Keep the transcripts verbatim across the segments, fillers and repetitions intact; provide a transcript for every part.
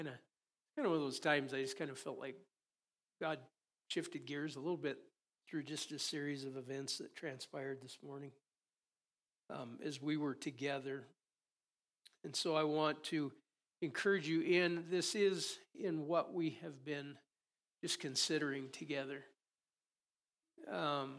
kind of kind of one of those times I just kind of felt like God shifted gears a little bit through just a series of events that transpired this morning um, as we were together. And so I want to encourage you in, this is in what we have been just considering together. Um,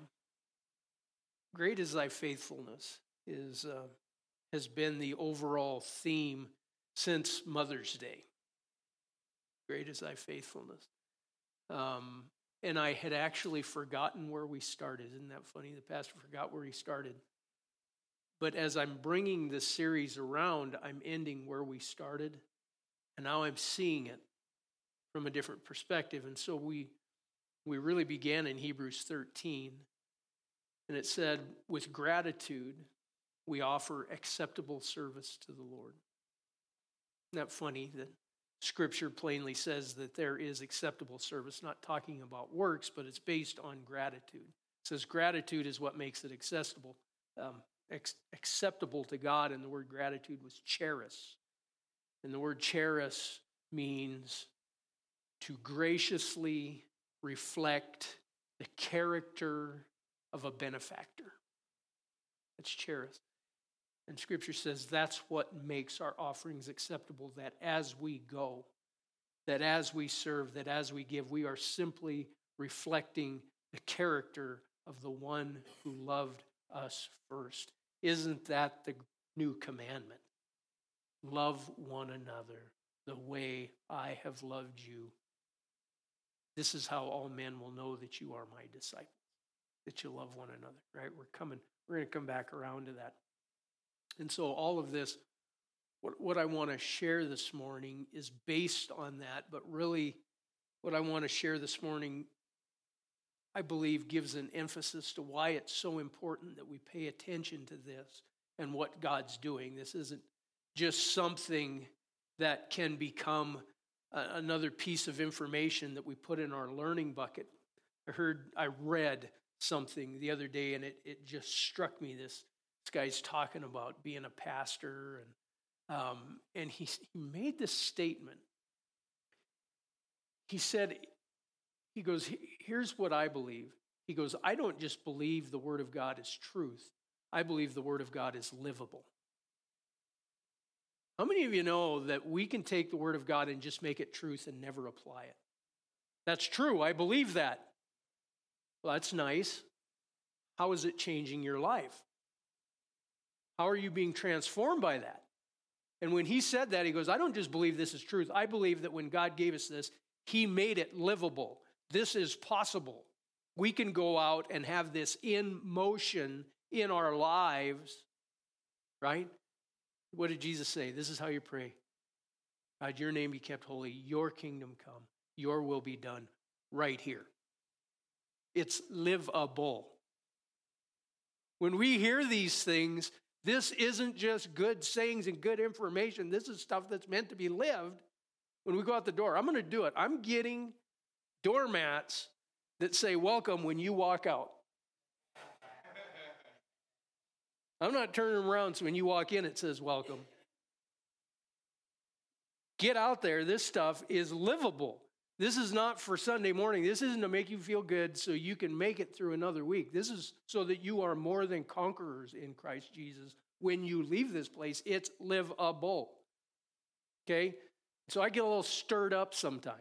great is thy faithfulness is uh, has been the overall theme since Mother's Day. Great is thy faithfulness. Um, and I had actually forgotten where we started. Isn't that funny? The pastor forgot where he started. But as I'm bringing this series around, I'm ending where we started. And now I'm seeing it from a different perspective. And so we we really began in Hebrews thirteen. And it said, with gratitude, we offer acceptable service to the Lord. Isn't that funny that Scripture plainly says that there is acceptable service, not talking about works, but it's based on gratitude. It says gratitude is what makes it accessible, um, ex- acceptable to God, and the word gratitude was charis. And the word charis means to graciously reflect the character of a benefactor. That's charis. And Scripture says that's what makes our offerings acceptable, that as we go, that as we serve, that as we give, we are simply reflecting the character of the one who loved us first. Isn't that the new commandment? Love one another the way I have loved you. This is how all men will know that you are my disciples, that you love one another, right? We're coming, we're going to come back around to that. And so all of this, what, what I want to share this morning is based on that, but really what I want to share this morning, I believe, gives an emphasis to why it's so important that we pay attention to this and what God's doing. This isn't just something that can become a, another piece of information that we put in our learning bucket. I heard, I read something the other day, and it, it just struck me. This, this guy's talking about being a pastor, and um, and he, he made this statement. He said, he goes, here's what I believe. He goes, I don't just believe the Word of God is truth. I believe the Word of God is livable. How many of you know that we can take the Word of God and just make it truth and never apply it? That's true. I believe that. Well, that's nice. How is it changing your life? How are you being transformed by that? And when he said that, he goes, I don't just believe this is truth. I believe that when God gave us this, he made it livable. This is possible. We can go out and have this in motion in our lives, right? What did Jesus say? This is how you pray. God, your name be kept holy. Your kingdom come. Your will be done right here. It's livable. When we hear these things, this isn't just good sayings and good information. This is stuff that's meant to be lived when we go out the door. I'm going to do it. I'm getting doormats that say welcome when you walk out. I'm not turning around so when you walk in it says welcome. Get out there. This stuff is livable. This is not for Sunday morning. This isn't to make you feel good so you can make it through another week. This is so that you are more than conquerors in Christ Jesus. When you leave this place, it's livable. Okay? So I get a little stirred up sometimes.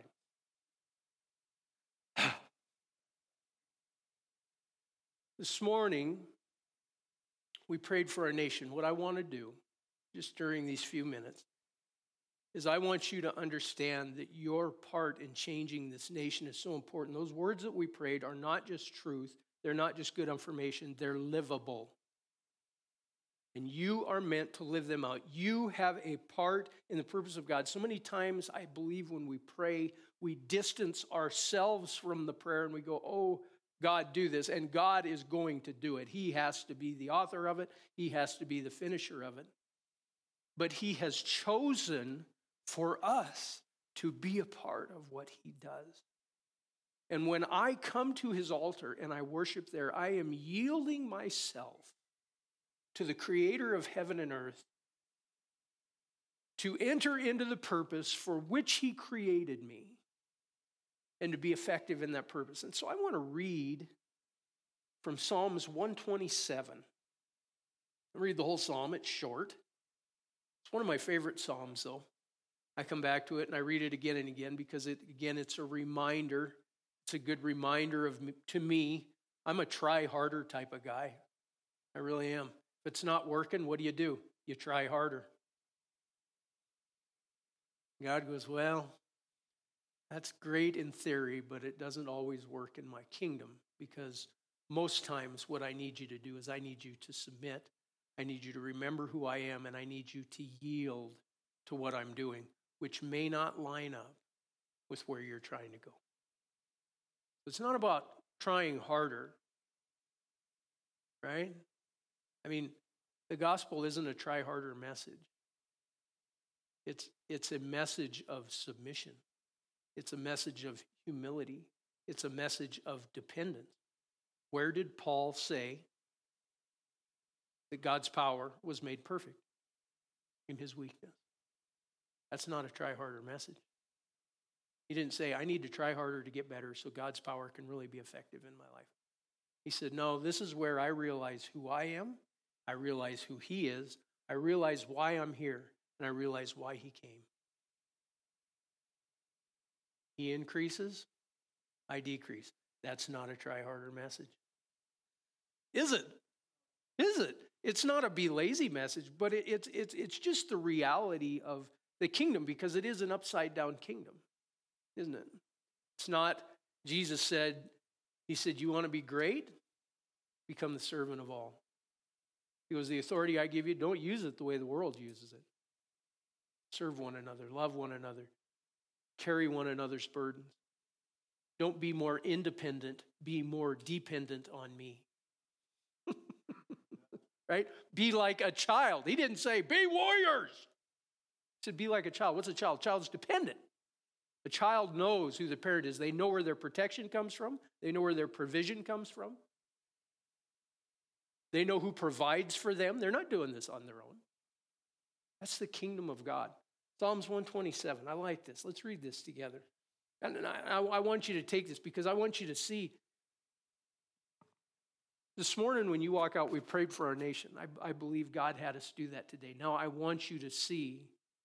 This morning, we prayed for our nation. What I want to do, just during these few minutes, is I want you to understand that your part in changing this nation is so important. Those words that we prayed are not just truth. They're not just good information. They're livable. And you are meant to live them out. You have a part in the purpose of God. So many times I believe when we pray, we distance ourselves from the prayer and we go, oh, God, do this. And God is going to do it. He has to be the author of it. He has to be the finisher of it. But he has chosen for us to be a part of what he does. And when I come to his altar and I worship there, I am yielding myself to the creator of heaven and earth to enter into the purpose for which he created me and to be effective in that purpose. And so I want to read from Psalms one twenty-seven. I'll read the whole psalm. It's short. It's one of my favorite psalms, though. I come back to it and I read it again and again because, it, again, it's a reminder. It's a good reminder of me, to me. I'm a try harder type of guy. I really am. If it's not working, what do you do? You try harder. God goes, well, that's great in theory, but it doesn't always work in my kingdom, because most times what I need you to do is I need you to submit. I need you to remember who I am, and I need you to yield to what I'm doing, which may not line up with where you're trying to go. It's not about trying harder, right? I mean, the gospel isn't a try harder message. It's, it's a message of submission. It's a message of humility. It's a message of dependence. Where did Paul say that God's power was made perfect? In his weakness. That's not a try harder message. He didn't say, I need to try harder to get better so God's power can really be effective in my life. He said, no, this is where I realize who I am. I realize who he is. I realize why I'm here. And I realize why he came. He increases, I decrease. That's not a try harder message. Is it? Is it? It's not a be lazy message, but it, it's, it's, it's just the reality of the kingdom, because it is an upside down kingdom, isn't it? It's not, Jesus said, he said, you want to be great? Become the servant of all. He goes, the authority I give you, don't use it the way the world uses it. Serve one another, love one another, carry one another's burdens. Don't be more independent, be more dependent on me. Right? Be like a child. He didn't say, be warriors. He said, be like a child. What's a child? A child's dependent. A child knows who the parent is. They know where their protection comes from. They know where their provision comes from. They know who provides for them. They're not doing this on their own. That's the kingdom of God. Psalms one twenty-seven. I like this. Let's read this together. And I, I want you to take this because I want you to see. This morning when you walk out, we prayed for our nation. I, I believe God had us do that today. Now I want you to see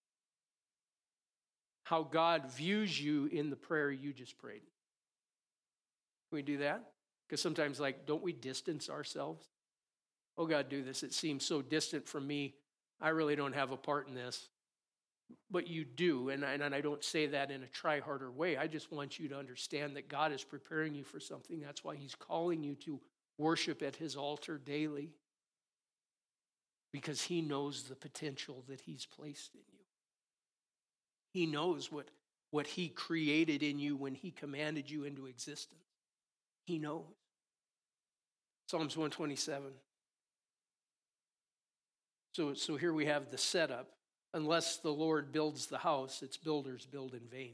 how God views you in the prayer you just prayed. Can we do that? Because sometimes, like, don't we distance ourselves? Oh, God, do this. It seems so distant from me. I really don't have a part in this. But you do, and I, and I don't say that in a try-harder way. I just want you to understand that God is preparing you for something. That's why he's calling you to worship at his altar daily, because he knows the potential that he's placed in you. He knows what, what he created in you when he commanded you into existence. He knows. Psalms one twenty-seven. So, so here we have the setup. Unless the Lord builds the house, its builders build in vain.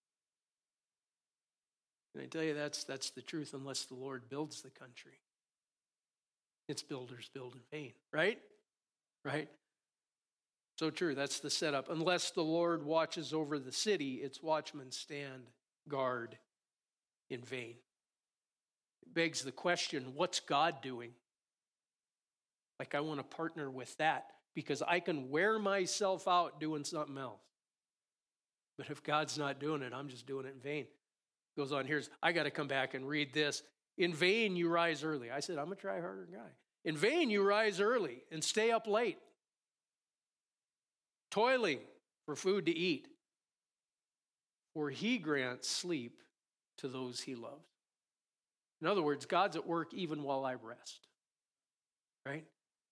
Can I tell you that's, that's the truth? Unless the Lord builds the country, its builders build in vain. Right? Right? So true. That's the setup. Unless the Lord watches over the city, its watchmen stand guard in vain. It begs the question, what's God doing? Like, I want to partner with that, because I can wear myself out doing something else. But if God's not doing it, I'm just doing it in vain. Goes on, here's, I got to come back and read this. In vain you rise early. I said, I'm a try-harder guy. In vain you rise early and stay up late, toiling for food to eat. For he grants sleep to those he loves. In other words, God's at work even while I rest. Right?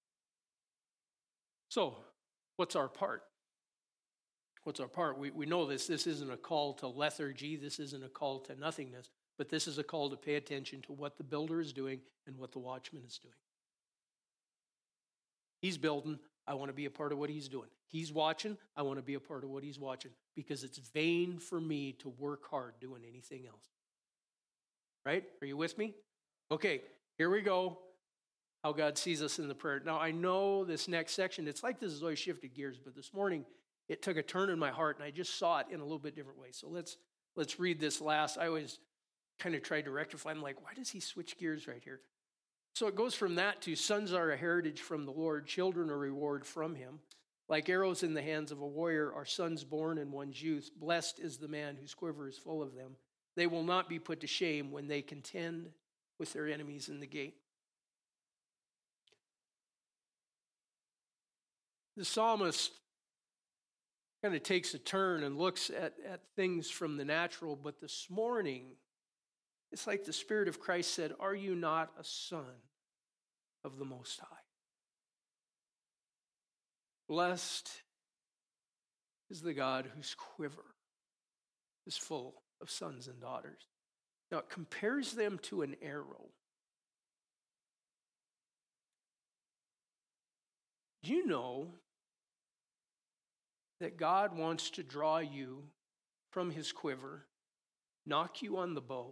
So, what's our part? What's our part? We, we know this. This isn't a call to lethargy. This isn't a call to nothingness. But this is a call to pay attention to what the builder is doing and what the watchman is doing. He's building. I want to be a part of what he's doing. He's watching. I want to be a part of what he's watching. Because it's vain for me to work hard doing anything else. Right? Are you with me? Okay, here we go. How God sees us in the prayer. Now, I know this next section, it's like this has always shifted gears, but this morning, it took a turn in my heart, and I just saw it in a little bit different way. So let's let's read this last. I always kind of tried to rectify. I'm like, why does he switch gears right here? So it goes from that to sons are a heritage from the Lord, children a reward from him. Like arrows in the hands of a warrior are sons born in one's youth. Blessed is the man whose quiver is full of them. They will not be put to shame when they contend with their enemies in the gate. The psalmist kind of takes a turn and looks at, at things from the natural, but this morning, it's like the Spirit of Christ said, are you not a son of the Most High? Blessed is the God whose quiver is full of sons and daughters. Now, it compares them to an arrow. Do you know that God wants to draw you from his quiver, knock you on the bow,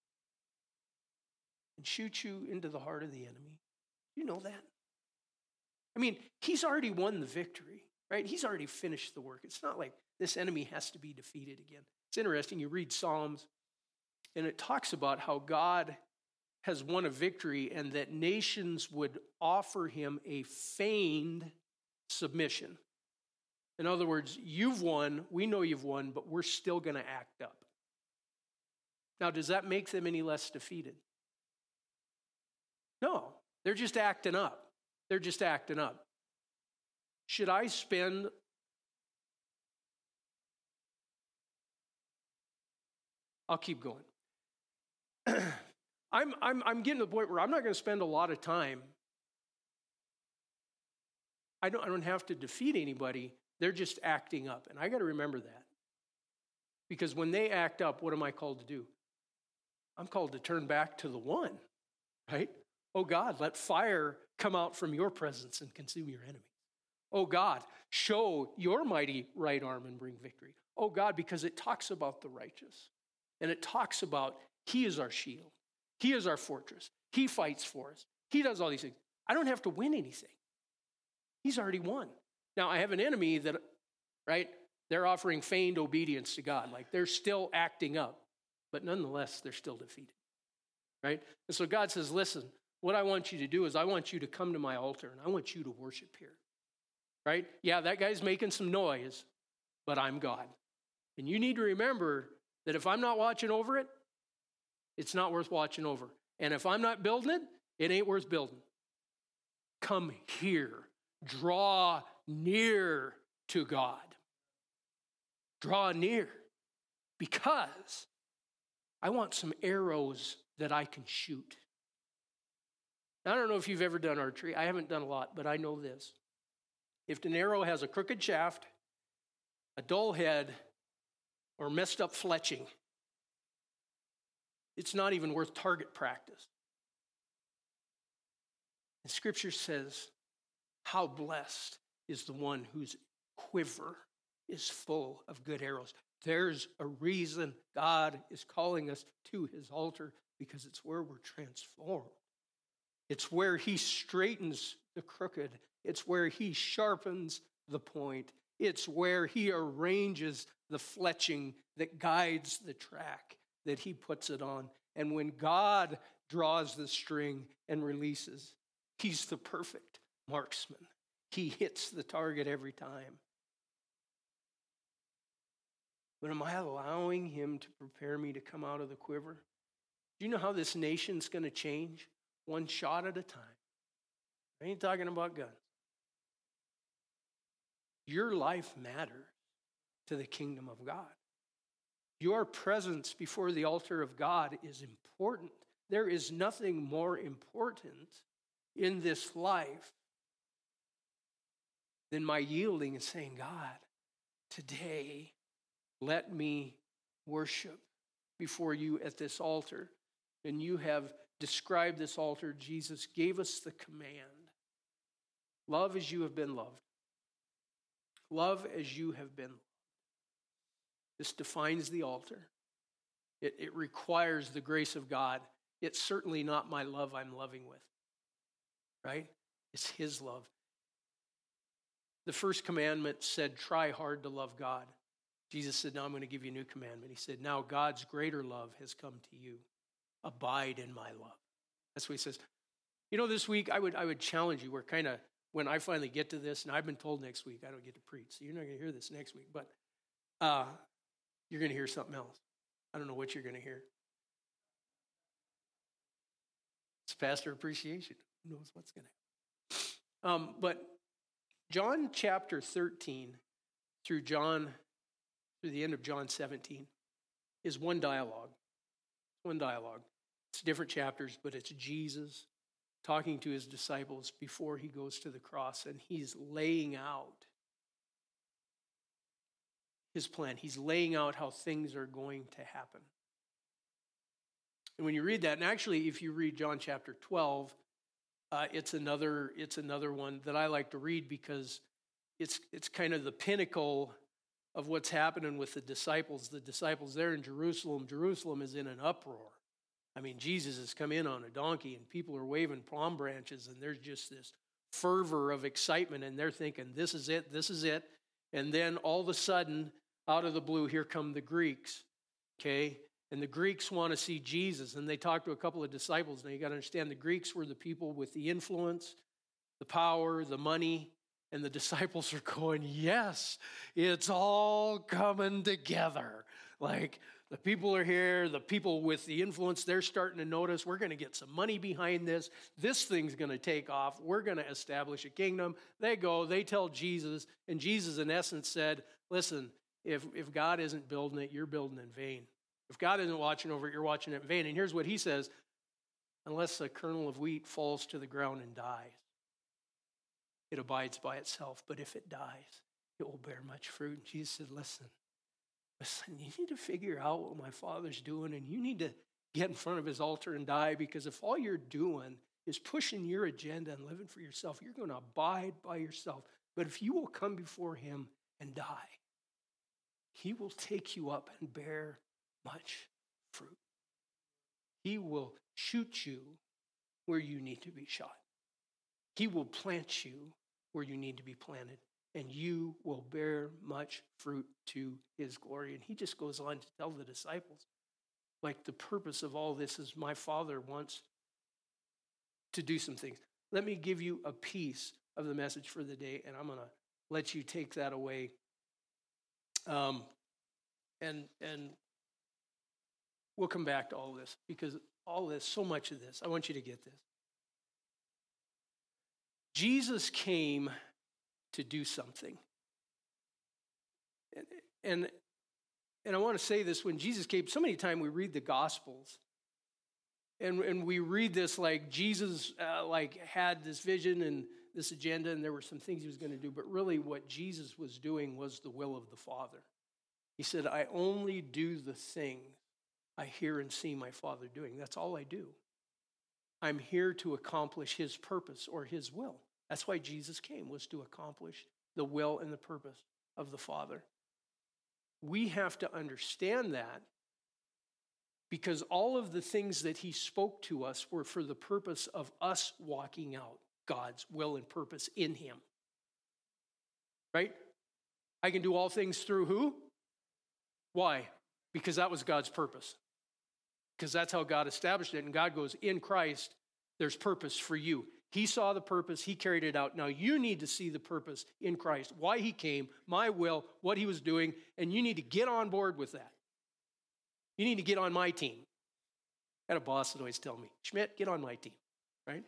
and shoot you into the heart of the enemy? Do you know that? I mean, he's already won the victory, right? He's already finished the work. It's not like this enemy has to be defeated again. It's interesting. You read Psalms, and it talks about how God has won a victory and that nations would offer him a feigned submission. In other words, you've won, we know you've won, but we're still going to act up. Now, does that make them any less defeated? No, they're just acting up. They're just acting up. Should I spend I'll keep going. I'm, I'm, I'm getting to the point where I'm not going to spend a lot of time. I don't, I don't have to defeat anybody. They're just acting up. And I got to remember that. Because when they act up, what am I called to do? I'm called to turn back to the one, right? Oh God, let fire come out from your presence and consume your enemies. Oh God, show your mighty right arm and bring victory. Oh God, because it talks about the righteous. And it talks about he is our shield. He is our fortress. He fights for us. He does all these things. I don't have to win anything. He's already won. Now, I have an enemy that, right, they're offering feigned obedience to God. Like they're still acting up, but nonetheless, they're still defeated, right? And so God says, listen, what I want you to do is I want you to come to my altar and I want you to worship here, right? Yeah, that guy's making some noise, but I'm God. And you need to remember that if I'm not watching over it, it's not worth watching over. And if I'm not building it, it ain't worth building. Come here. Draw near to God. Draw near. Because I want some arrows that I can shoot. I don't know if you've ever done archery. I haven't done a lot, but I know this. If an arrow has a crooked shaft, a dull head, or messed up fletching, it's not even worth target practice. And Scripture says, how blessed is the one whose quiver is full of good arrows. There's a reason God is calling us to his altar, because it's where we're transformed. It's where he straightens the crooked. It's where he sharpens the point. It's where he arranges the fletching that guides the track, that he puts it on. And when God draws the string and releases, he's the perfect marksman. He hits the target every time. But am I allowing him to prepare me to come out of the quiver? Do you know how this nation's going to change? One shot at a time. I ain't talking about guns. Your life matters to the kingdom of God. Your presence before the altar of God is important. There is nothing more important in this life than my yielding and saying, God, today, let me worship before you at this altar. And you have described this altar. Jesus gave us the command. Love as you have been loved. Love as you have been loved. This defines the altar. It, it requires the grace of God. It's certainly not my love I'm loving with, right? It's his love. The first commandment said, try hard to love God. Jesus said, now I'm going to give you a new commandment. He said, now God's greater love has come to you. Abide in my love. That's what he says. You know, this week, I would I would challenge you. We're kind of, when I finally get to this, and I've been told next week, I don't get to preach, so you're not going to hear this next week, but uh, you're going to hear something else. I don't know what you're going to hear. It's pastor appreciation. Who knows what's going to happen? Um, but John chapter thirteen through John, through the end of John seventeen, is one dialogue. One dialogue. It's different chapters, but it's Jesus talking to his disciples before he goes to the cross, and he's laying out his plan. He's laying out how things are going to happen. And when you read that, and actually if you read John chapter twelve, uh, it's another it's another one that I like to read because it's it's kind of the pinnacle of what's happening with the disciples. The disciples there in Jerusalem, Jerusalem is in an uproar. I mean, Jesus has come in on a donkey and people are waving palm branches and there's just this fervor of excitement and they're thinking, this is it, this is it. And then all of a sudden, out of the blue, here come the Greeks, okay? And the Greeks want to see Jesus, and they talk to a couple of disciples. Now, you got to understand, the Greeks were the people with the influence, the power, the money, and the disciples are going, yes, it's all coming together. Like, the people are here, the people with the influence, they're starting to notice, we're going to get some money behind this. This thing's going to take off. We're going to establish a kingdom. They go, they tell Jesus, and Jesus in essence said, listen, if, if God isn't building it, you're building in vain. If God isn't watching over it, you're watching it in vain. And here's what he says, unless a kernel of wheat falls to the ground and dies, it abides by itself. But if it dies, it will bear much fruit. And Jesus said, listen, listen, you need to figure out what my Father's doing, and you need to get in front of his altar and die, because if all you're doing is pushing your agenda and living for yourself, you're going to abide by yourself. But if you will come before him and die, he will take you up and bear much fruit. He will shoot you where you need to be shot. He will plant you where you need to be planted, and you will bear much fruit to his glory. And he just goes on to tell the disciples, like, the purpose of all this is my Father wants to do some things. Let me give you a piece of the message for the day, and I'm going to let you take that away. Um, and and we'll come back to all this, because all this, so much of this, I want you to get this. Jesus came to do something. And, and, and I want to say this, when Jesus came, so many times we read the Gospels, and, and we read this like Jesus uh, like had this vision and this agenda, and there were some things he was going to do, but really what Jesus was doing was the will of the Father. He said, I only do the things I hear and see my Father doing. That's all I do. I'm here to accomplish his purpose or his will. That's why Jesus came, was to accomplish the will and the purpose of the Father. We have to understand that, because all of the things that he spoke to us were for the purpose of us walking out God's will and purpose in him. Right? I can do all things through who? Why? Because that was God's purpose. Because that's how God established it. And God goes, in Christ, there's purpose for you. He saw the purpose. He carried it out. Now you need to see the purpose in Christ, why he came, my will, what he was doing, and you need to get on board with that. You need to get on my team. I had a boss that always tell me, Schmidt, get on my team, right?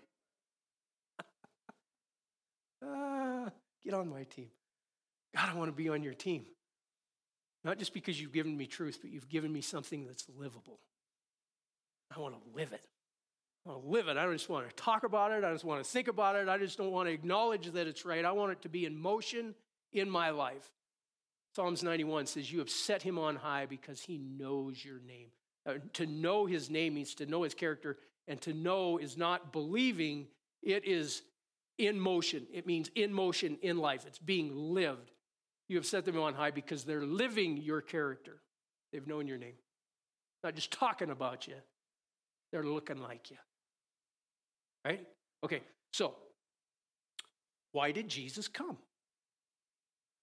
ah, get on my team. God, I want to be on your team. Not just because you've given me truth, but you've given me something that's livable. I want to live it. I want to live it. I don't just want to talk about it. I just want to think about it. I just don't want to acknowledge that it's right. I want it to be in motion in my life. Psalms ninety-one says, you have set him on high because he knows your name. Uh, to know his name means to know his character, and to know is not believing. It is in motion. It means in motion in life. It's being lived. You have set them on high because they're living your character. They've known your name. Not just talking about you. They're looking like you. Right? Okay, so why did Jesus come?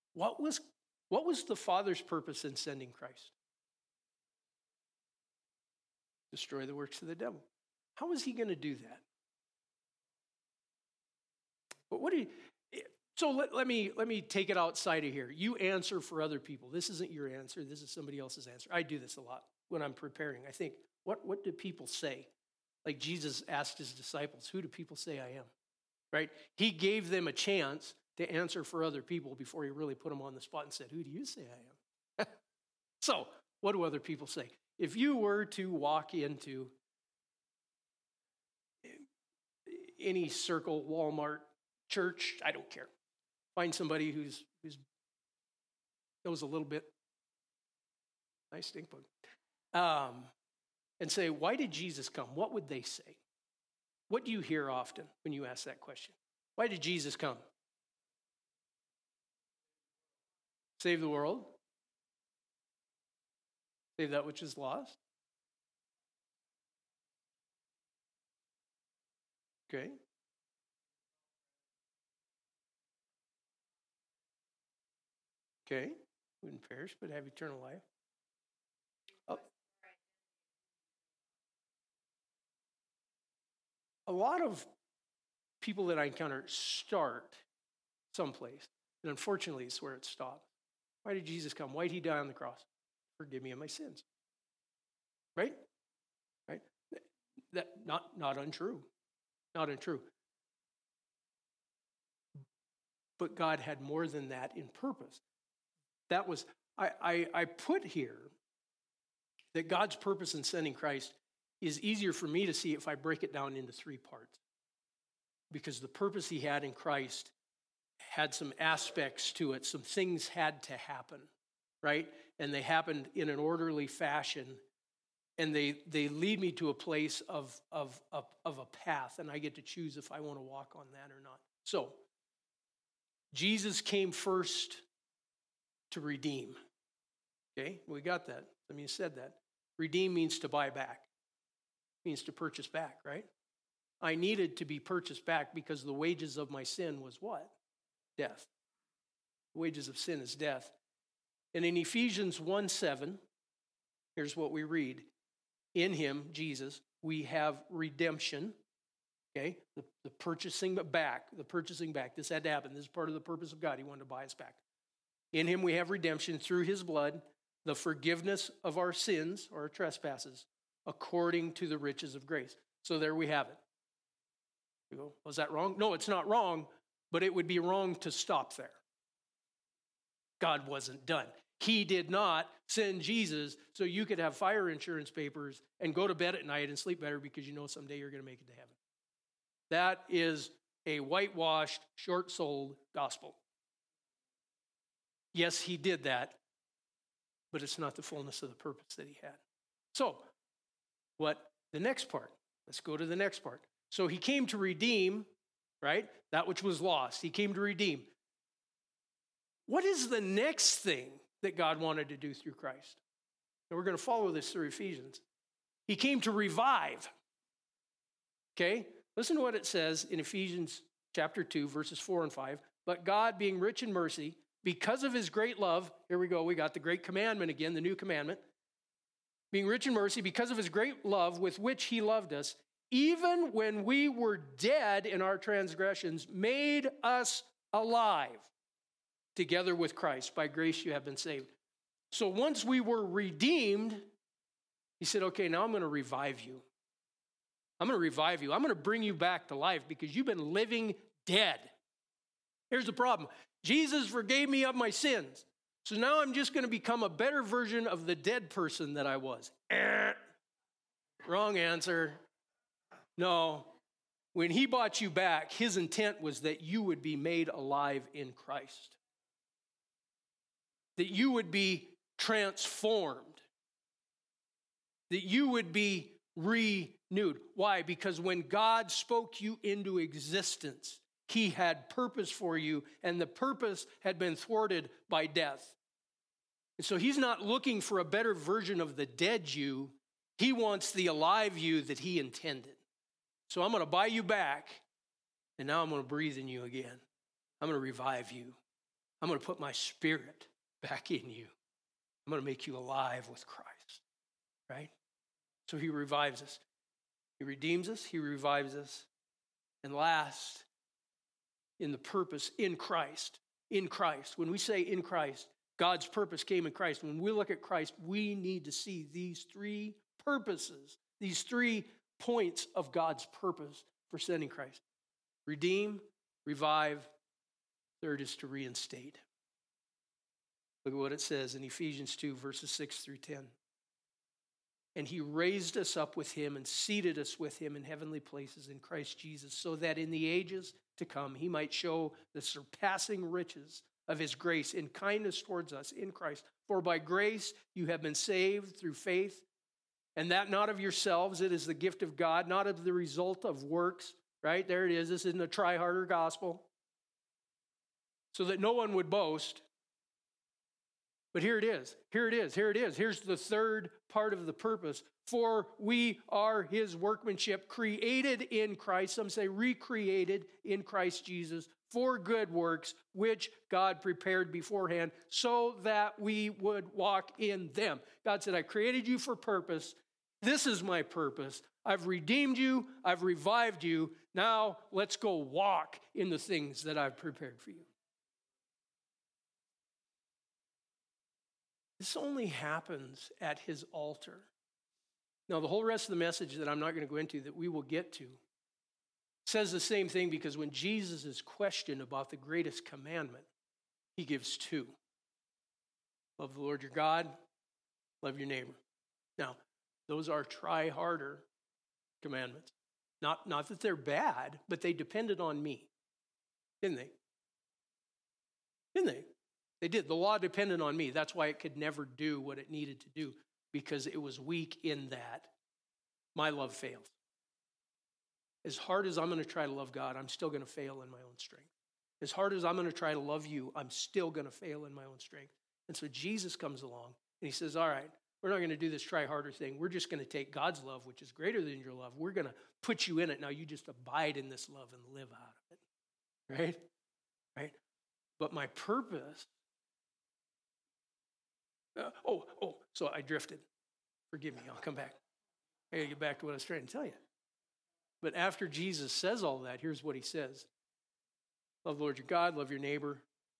What was, what was the Father's purpose in sending Christ? Destroy the works of the devil. How was he going to do that? But what do you, so let, let me let me take it outside of here. You answer for other people. This isn't your answer. This is somebody else's answer. I do this a lot when I'm preparing. I think, what, what do people say? Like Jesus asked his disciples, who do people say I am? Right? He gave them a chance to answer for other people before he really put them on the spot and said, who do you say I am? So, what do other people say? If you were to walk into any Circle, Walmart, church, I don't care. Find somebody who's who's knows a little bit. Nice stink bug. Um, and say, why did Jesus come? What would they say? What do you hear often when you ask that question? Why did Jesus come? Save the world. Save that which is lost. Okay. Okay. Wouldn't perish, but have eternal life. Oh. A lot of people that I encounter start someplace, and unfortunately, it's where it stops. Why did Jesus come? Why did he die on the cross? Forgive me of my sins. Right? Right? That not not untrue. Not untrue. But God had more than that in purpose. That was, I, I, I put here that God's purpose in sending Christ is easier for me to see if I break it down into three parts. Because the purpose he had in Christ had some aspects to it. Some things had to happen, right? And they happened in an orderly fashion. And they they lead me to a place of, of, of, of a path. And I get to choose if I want to walk on that or not. So, Jesus came first to redeem. Okay, we got that. I mean, you said that. Redeem means to buy back. Means to purchase back, right? I needed to be purchased back because the wages of my sin was what? Death. The wages of sin is death. And in Ephesians one seven, here's what we read. In him, Jesus, we have redemption. Okay, the, the purchasing back, the purchasing back. This had to happen. This is part of the purpose of God. He wanted to buy us back. In him we have redemption through his blood, the forgiveness of our sins or our trespasses, according to the riches of grace. So there we have it. You go, was that wrong? No, it's not wrong, but it would be wrong to stop there. God wasn't done. He did not send Jesus so you could have fire insurance papers and go to bed at night and sleep better because you know someday you're going to make it to heaven. That is a whitewashed, short-souled gospel. Yes, he did that, but it's not the fullness of the purpose that he had. So, what the next part? Let's go to the next part. So he came to redeem, right? That which was lost. He came to redeem. What is the next thing that God wanted to do through Christ? And we're going to follow this through Ephesians. He came to revive. Okay? Listen to what it says in Ephesians chapter two, verses four and five. But God, being rich in mercy, because of his great love, here we go, we got the great commandment again, the new commandment. Being rich in mercy, because of his great love with which he loved us, even when we were dead in our transgressions, made us alive together with Christ. By grace you have been saved. So once we were redeemed, he said, okay, now I'm going to revive you. I'm going to revive you. I'm going to bring you back to life because you've been living dead. Here's the problem. Jesus forgave me of my sins. So now I'm just going to become a better version of the dead person that I was. Eh. Wrong answer. No. When he bought you back, his intent was that you would be made alive in Christ. That you would be transformed. That you would be renewed. Why? Because when God spoke you into existence, he had purpose for you, and the purpose had been thwarted by death. And so he's not looking for a better version of the dead you. He wants the alive you that he intended. So I'm going to buy you back, and now I'm going to breathe in you again. I'm going to revive you. I'm going to put my spirit back in you. I'm going to make you alive with Christ, right? So he revives us. He redeems us. He revives us. And last, in the purpose, in Christ. In Christ. When we say in Christ, God's purpose came in Christ. When we look at Christ, we need to see these three purposes, these three points of God's purpose for sending Christ. Redeem, revive. Third is to reinstate. Look at what it says in Ephesians two, verses six through ten. And he raised us up with him and seated us with him in heavenly places in Christ Jesus, so that in the ages to come he might show the surpassing riches of his grace in kindness towards us in Christ. For by grace you have been saved through faith, and that not of yourselves, it is the gift of God, not of the result of works. Right? There it is. This isn't a try harder gospel. So that no one would boast. But here it is. Here it is. Here it is. Here's the third part of the purpose. For we are his workmanship, created in Christ. Some say recreated in Christ Jesus for good works, which God prepared beforehand so that we would walk in them. God said, I created you for purpose. This is my purpose. I've redeemed you. I've revived you. Now let's go walk in the things that I've prepared for you. This only happens at his altar. Now, the whole rest of the message that I'm not going to go into, that we will get to, says the same thing, because when Jesus is questioned about the greatest commandment, he gives two. Love the Lord your God, love your neighbor. Now, those are try harder commandments. Not, not that they're bad, but they depended on me. Didn't they? Didn't they? They did. The law depended on me. That's why it could never do what it needed to do, because it was weak in that my love fails. As hard as I'm going to try to love God, I'm still going to fail in my own strength. As hard as I'm going to try to love you, I'm still going to fail in my own strength. And so Jesus comes along and he says, all right, we're not going to do this try harder thing. We're just going to take God's love, which is greater than your love. We're going to put you in it. Now you just abide in this love and live out of it. Right? Right? But my purpose Uh, oh, oh, so I drifted. Forgive me, I'll come back. I got to get back to what I was trying to tell you. But after Jesus says all that, here's what he says. Love the Lord your God, love your neighbor.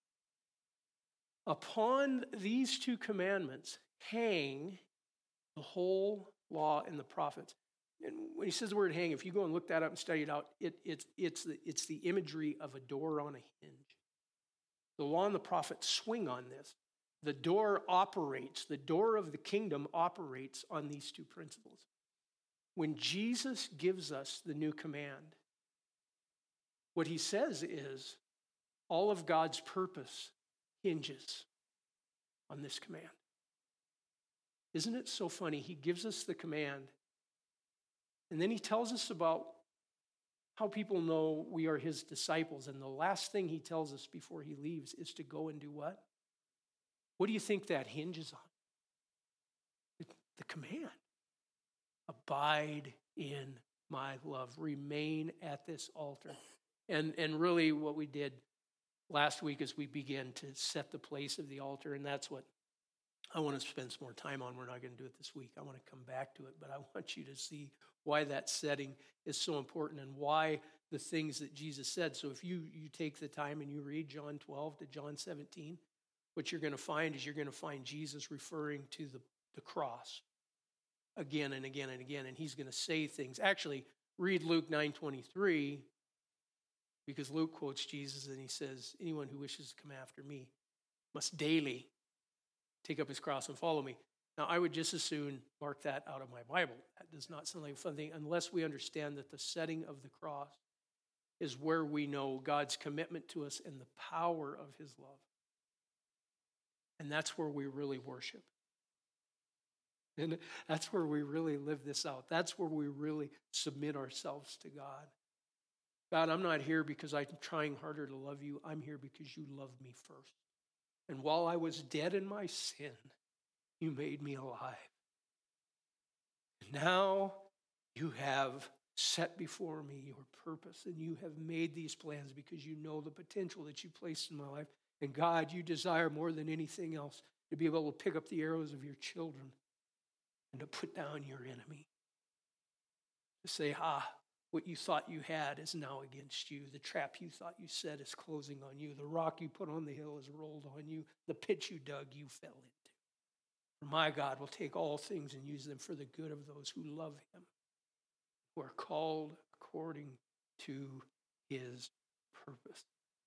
Upon these two commandments hang the whole law and the prophets. And when he says the word hang, if you go and look that up and study it out, it, it's, it's, the, it's the imagery of a door on a hinge. The law and the prophets swing on this. The door operates, the door of the kingdom operates on these two principles. When Jesus gives us the new command, what he says is all of God's purpose hinges on this command. Isn't it so funny? He gives us the command, and then he tells us about how people know we are his disciples. And the last thing he tells us before he leaves is to go and do what? What do you think that hinges on? The command. Abide in my love. Remain at this altar. And, and really what we did last week is we began to set the place of the altar, and that's what I want to spend some more time on. We're not going to do it this week. I want to come back to it, but I want you to see why that setting is so important and why the things that Jesus said. So if you, you take the time and you read John twelve to John seventeen, what you're going to find is you're going to find Jesus referring to the, the cross again and again and again, and he's going to say things. Actually, read Luke nine twenty-three, because Luke quotes Jesus and he says, anyone who wishes to come after me must daily take up his cross and follow me. Now, I would just as soon mark that out of my Bible. That does not sound like a fun thing unless we understand that the setting of the cross is where we know God's commitment to us and the power of his love. And that's where we really worship. And that's where we really live this out. That's where we really submit ourselves to God. God, I'm not here because I'm trying harder to love you. I'm here because you loved me first. And while I was dead in my sin, you made me alive. Now you have set before me your purpose, and you have made these plans because you know the potential that you placed in my life. And God, you desire more than anything else to be able to pick up the arrows of your children and to put down your enemy. To say, ah, what you thought you had is now against you. The trap you thought you set is closing on you. The rock you put on the hill is rolled on you. The pit you dug, you fell into. For my God will take all things and use them for the good of those who love him, who are called according to his purpose.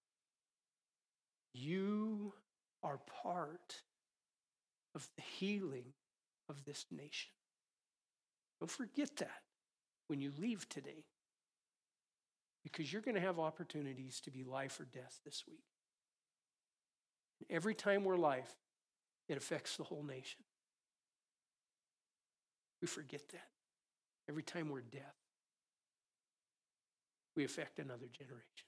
You are part of the healing of this nation. Don't forget that when you leave today, because you're going to have opportunities to be life or death this week. And every time we're life, it affects the whole nation. We forget that. Every time we're death, we affect another generation.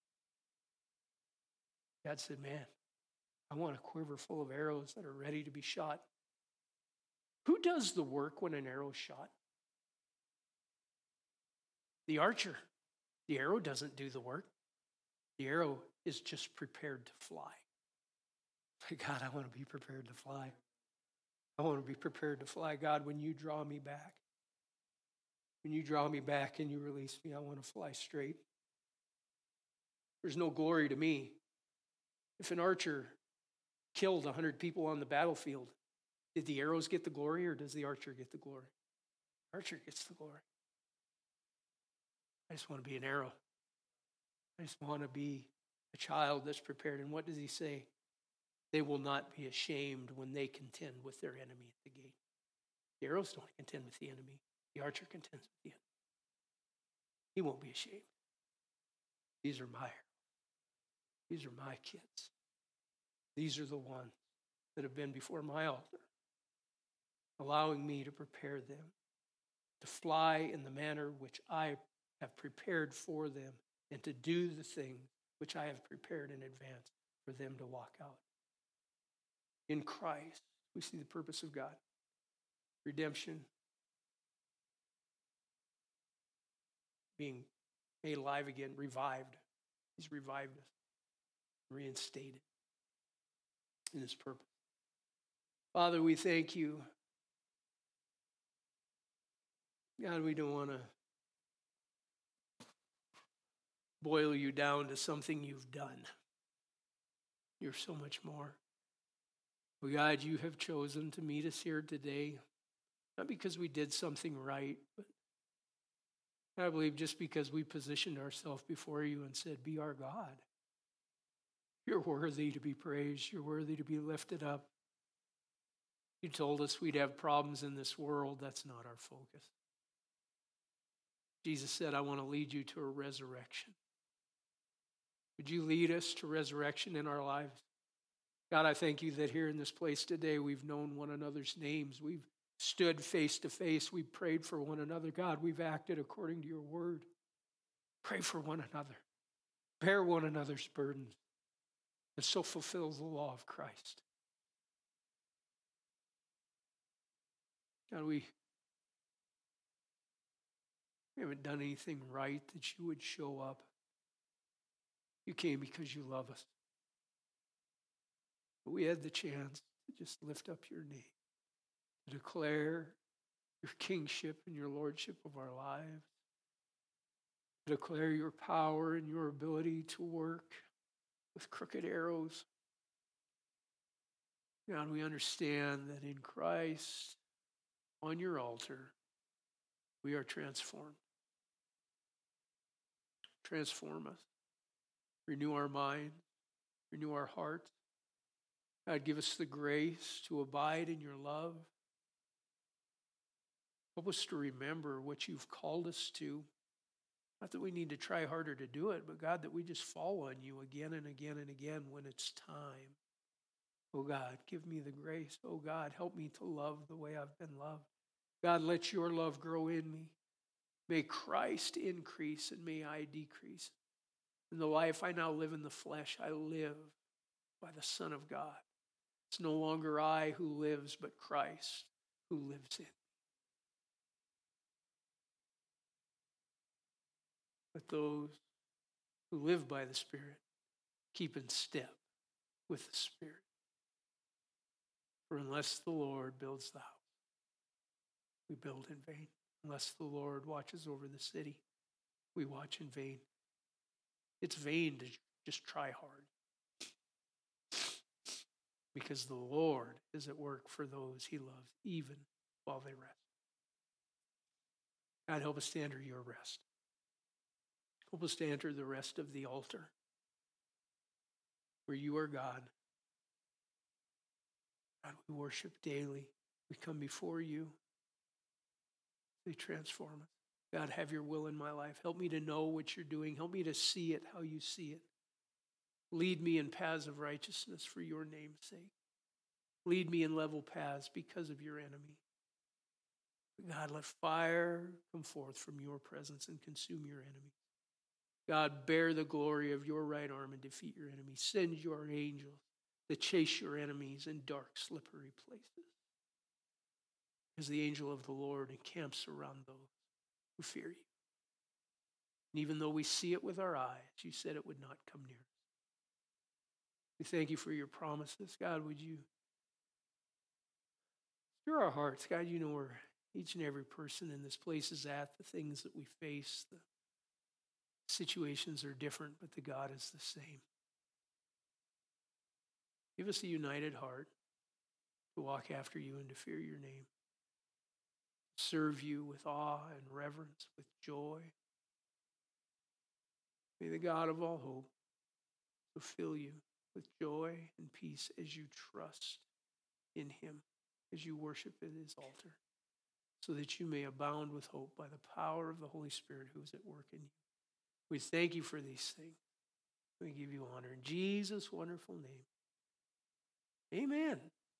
God said, man, I want a quiver full of arrows that are ready to be shot. Who does the work when an arrow's shot? The archer. The arrow doesn't do the work. The arrow is just prepared to fly. God, I want to be prepared to fly. I want to be prepared to fly. God, when you draw me back, when you draw me back and you release me, I want to fly straight. There's no glory to me. If an archer killed one hundred people on the battlefield, did the arrows get the glory or does the archer get the glory? The archer gets the glory. I just want to be an arrow. I just want to be a child that's prepared. And what does he say? They will not be ashamed when they contend with their enemy at the gate. The arrows don't contend with the enemy. The archer contends with the enemy. He won't be ashamed. These are my arrows. These are my kids. These are the ones that have been before my altar, allowing me to prepare them to fly in the manner which I have prepared for them and to do the things which I have prepared in advance for them to walk out. In Christ, we see the purpose of God. Redemption, being made alive again, revived. He's revived us, reinstated in his purpose. Father, we thank you. God, we don't want to boil you down to something you've done. You're so much more. Well, God, you have chosen to meet us here today, not because we did something right, but I believe just because we positioned ourselves before you and said, be our God. You're worthy to be praised. You're worthy to be lifted up. You told us we'd have problems in this world. That's not our focus. Jesus said, I want to lead you to a resurrection. Would you lead us to resurrection in our lives? God, I thank you that here in this place today, we've known one another's names. We've stood face to face. We've prayed for one another. God, we've acted according to your word. Pray for one another. Bear one another's burdens. And so fulfills the law of Christ. God, we, we haven't done anything right that you would show up. You came because you love us. But we had the chance to just lift up your name, to declare your kingship and your lordship of our lives, to declare your power and your ability to work with crooked arrows. God, we understand that in Christ, on your altar, we are transformed. Transform us. Renew our mind. Renew our heart. God, give us the grace to abide in your love. Help us to remember what you've called us to. Not that we need to try harder to do it, but God, that we just fall on you again and again and again when it's time. Oh God, give me the grace. Oh God, help me to love the way I've been loved. God, let your love grow in me. May Christ increase and may I decrease. In the life I now live in the flesh, I live by the Son of God. It's no longer I who lives, but Christ who lives in me. But those who live by the Spirit keep in step with the Spirit. For unless the Lord builds the house, we build in vain. Unless the Lord watches over the city, we watch in vain. It's vain to just try hard, because the Lord is at work for those he loves, even while they rest. God, help us to enter your rest. Help us to enter the rest of the altar, where you are God. God, we worship daily. We come before you. They transform us. God, have your will in my life. Help me to know what you're doing. Help me to see it how you see it. Lead me in paths of righteousness for your name's sake. Lead me in level paths because of your enemy. God, let fire come forth from your presence and consume your enemies. God, bear the glory of your right arm and defeat your enemies. Send your angels to chase your enemies in dark, slippery places. As the angel of the Lord encamps around those who fear you. And even though we see it with our eyes, you said it would not come near us. We thank you for your promises. God, would you stir our hearts? God, you know where each and every person in this place is at, the things that we face, the situations are different, but the God is the same. Give us a united heart to walk after you and to fear your name. Serve you with awe and reverence, with joy. May the God of all hope fulfill you with joy and peace as you trust in him, as you worship at his altar, so that you may abound with hope by the power of the Holy Spirit who is at work in you. We thank you for these things. We give you honor in Jesus' wonderful name. Amen.